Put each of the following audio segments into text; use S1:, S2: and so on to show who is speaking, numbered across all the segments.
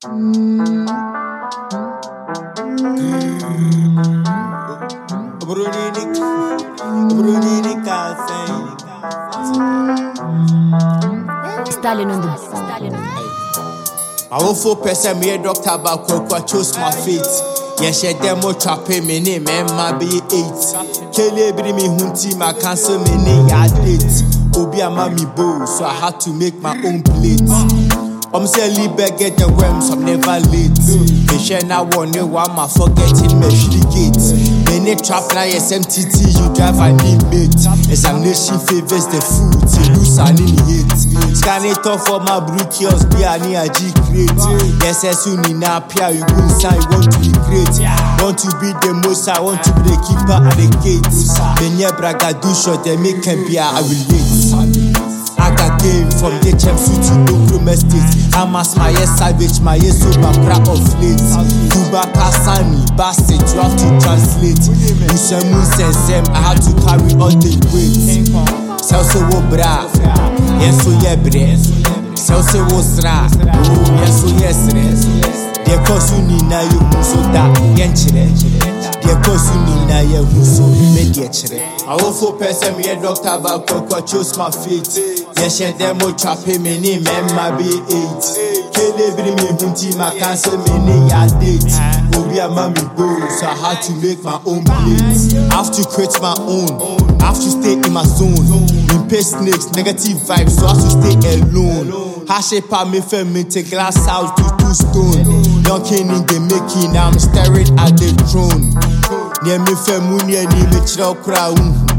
S1: Stalin on the
S2: I won't for person me a doctor about I chose my fate. Yes, she demo trapping me name my be 8. Kelly bring me hunty my cancel me name ya date. Obi a mommy bow, so I had to make my own plate. I'm selling back get the worms, I'm never late. They share now one new one, my forgetting me gate. Many trap now SMTT, you drive I need mate. Examination favors the food, you lose and in hate. Scan it off for my brookios, be a near G crate. Yes, as soon in Apia, you go inside, you want to be great. Want to be the most, I want to be the keeper at the gate. Many braggadouche, they make him be I will wait. I got game from the champs to Dokro Estate. I'm as my savage, my sober crap of late. Kuba Kasani, bastard, you have to translate. Ushamun Sensem, I had to carry all the weight. Selso wo bra, yes so ye bre. Selso wo sra, yes so yes re. De kosu ni na yo muso da yenchire. De kosu ni na ye muso me de chire. I won't for person me a doctor about I chose my fate. Yes, she demo trapping me name my be 8. Kelly bring me hunty my cancel me name ya date. Obi a mommy bow, so I had to make my own plate. I have to create my own. I have to stay in my zone. In pay snakes, negative vibes, so I have to stay alone. Hash it pa me ferment glass house to 2 stone. Young king in the making, I'm staring at the throne. Near me family and me chira crowd.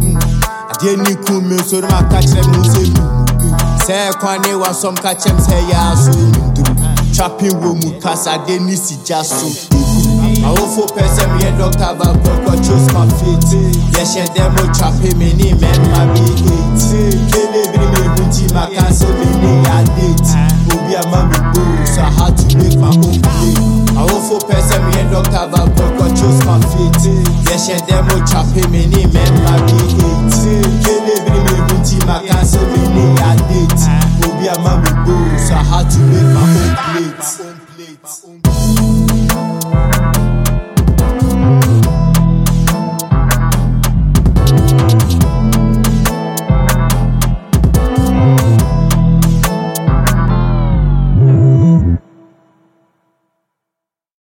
S2: I didn't come me so my catch them say. Say kwane wa some catch them say ya so. Trapping room cause I didn't see just so. I won't for person me a doctor about I chose my fate. Yes, she demo trapping me name my be 8. Kelly bring me hunty my cancel me name ya date. Obi a mommy bow, so I had to make my own plate. I won't for person me a doctor about I chose my fate. Yes, she demo trapping me name my be 8.